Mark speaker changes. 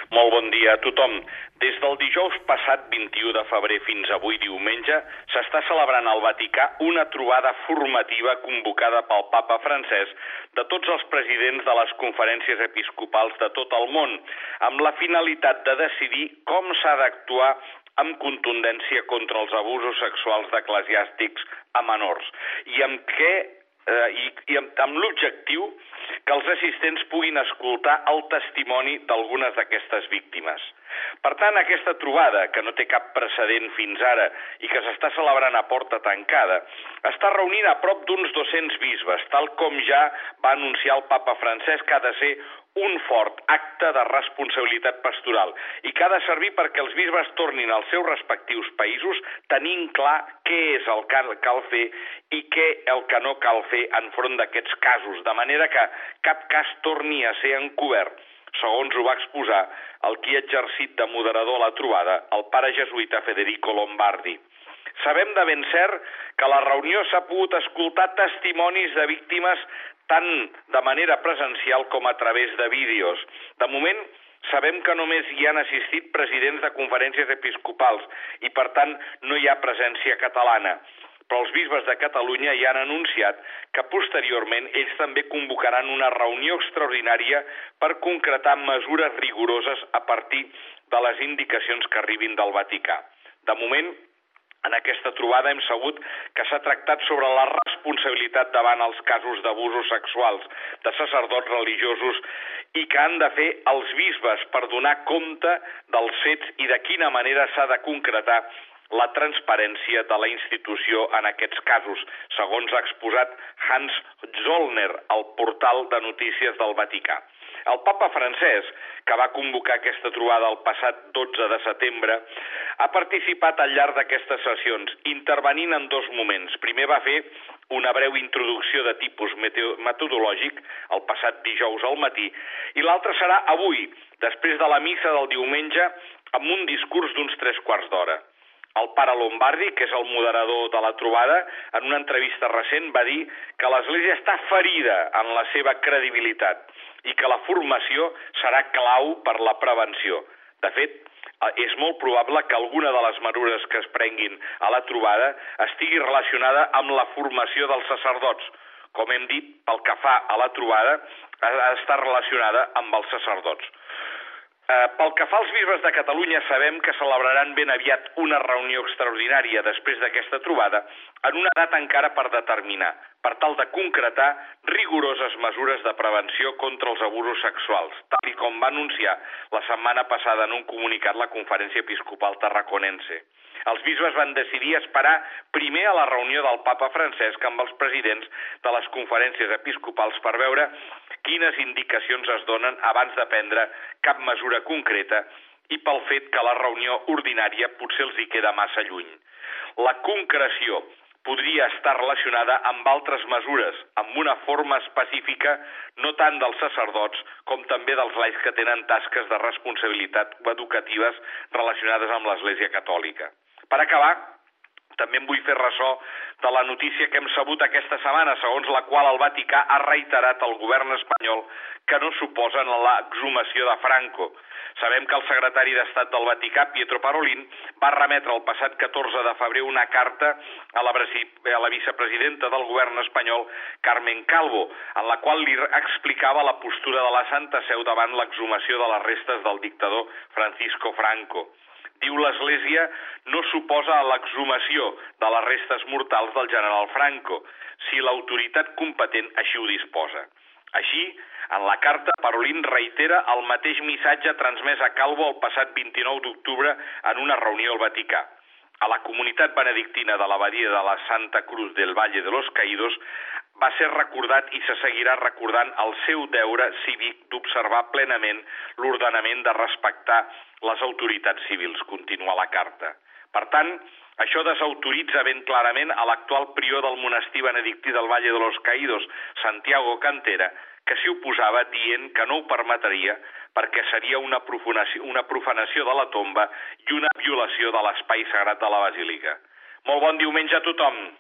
Speaker 1: Molt bon dia a tothom. Des del dijous passat 21 de febrer fins avui diumenge s'està celebrant al Vaticà una trobada formativa convocada pel Papa Francesc de tots els presidents de les conferències episcopals de tot el món, amb la finalitat de decidir com s'ha d'actuar amb contundència contra els abusos sexuals d'eclesiàstics a menors i amb l'objectiu que els assistents puguin escoltar el testimoni d'algunes d'aquestes víctimes. Per tant, aquesta trobada, que no té cap precedent fins ara i que s'està celebrant a porta tancada, està reunint a prop d'uns 200 bisbes, tal com ja va anunciar el Papa Francesc, que ha de ser un fort acte de responsabilitat pastoral i que ha de servir perquè els bisbes tornin als seus respectius països tenint clar què és el que cal fer i què el que no cal fer enfront d'aquests casos, de manera que cap cas torni a ser encobert, segons ho va exposar el qui ha exercit de moderador a la trobada, el pare jesuïta Federico Lombardi. Sabem de ben cert que a la reunió s'ha pogut escoltar testimonis de víctimes tant de manera presencial com a través de vídeos. De moment, sabem que només hi han assistit presidents de conferències episcopals i, per tant, no hi ha presència catalana. Però els bisbes de Catalunya ja han anunciat que posteriorment ells també convocaran una reunió extraordinària per concretar mesures rigoroses a partir de les indicacions que arribin del Vaticà. De moment, en aquesta trobada hem sabut que s'ha tractat sobre la responsabilitat davant els casos d'abusos sexuals de sacerdots religiosos i que han de fer els bisbes per donar compte dels fets i de quina manera s'ha de concretar la transparència de la institució en aquests casos, segons ha exposat Hans Zollner al portal de notícies del Vaticà. El Papa Francesc, que va convocar aquesta trobada el passat 12 de setembre, ha participat al llarg d'aquestes sessions, intervenint en dos moments. Primer va fer una breu introducció de tipus metodològic el passat dijous al matí i l'altre serà avui, després de la missa del diumenge, amb un discurs d'uns 3/4 d'hora. El pare Lombardi, que és el moderador de la trobada, en una entrevista recent va dir que l'Església està ferida en la seva credibilitat i que la formació serà clau per la prevenció. De fet, és molt probable que alguna de les mesures que es prenguin a la trobada estigui relacionada amb la formació dels sacerdots. Com hem dit, pel que fa a la trobada, ha d'estar relacionada amb els sacerdots. Pel que fa als bisbes de Catalunya, sabem que celebraran ben aviat una reunió extraordinària després d'aquesta trobada en una data encara per determinar, per tal de concretar rigoroses mesures de prevenció contra els abusos sexuals, tal com va anunciar la setmana passada en un comunicat la Conferència Episcopal Tarraconense. Els bisbes van decidir esperar primer a la reunió del Papa Francesc amb els presidents de les conferències episcopals per veure quines indicacions es donen abans de prendre cap mesura concreta i pel fet que la reunió ordinària potser els hi queda massa lluny. La concreció podria estar relacionada amb altres mesures, amb una forma específica no tant dels sacerdots com també dels laics que tenen tasques de responsabilitat educatives relacionades amb l'Església Catòlica. Per acabar, també em vull fer ressò de la notícia que hem sabut aquesta setmana, segons la qual el Vaticà ha reiterat al govern espanyol que no s'oposen a l'exhumació de Franco. Sabem que el secretari d'Estat del Vaticà, Pietro Parolin, va remetre el passat 14 de febrer una carta a la vicepresidenta del govern espanyol, Carmen Calvo, en la qual li explicava la postura de la Santa Seu davant l'exhumació de les restes del dictador Francisco Franco. Diu l'Església no s'oposa a l'exhumació de les restes mortals del general Franco, si l'autoritat competent així ho disposa. Així, en la carta, Parolin reitera el mateix missatge transmès a Calvo el passat 29 d'octubre en una reunió al Vaticà. A la comunitat benedictina de l'abadia de la Santa Cruz del Valle de los Caídos va ser recordat i se seguirà recordant el seu deure cívic d'observar plenament l'ordenament de respectar les autoritats civils, continua la carta. Per tant, això desautoritza ben clarament a l'actual prior del monestir benedictí del Valle de los Caídos, Santiago Cantera, que s'hi oposava dient que no ho permetria perquè seria una profanació de la tomba i una violació de l'espai sagrat de la basílica. Molt bon diumenge a tothom!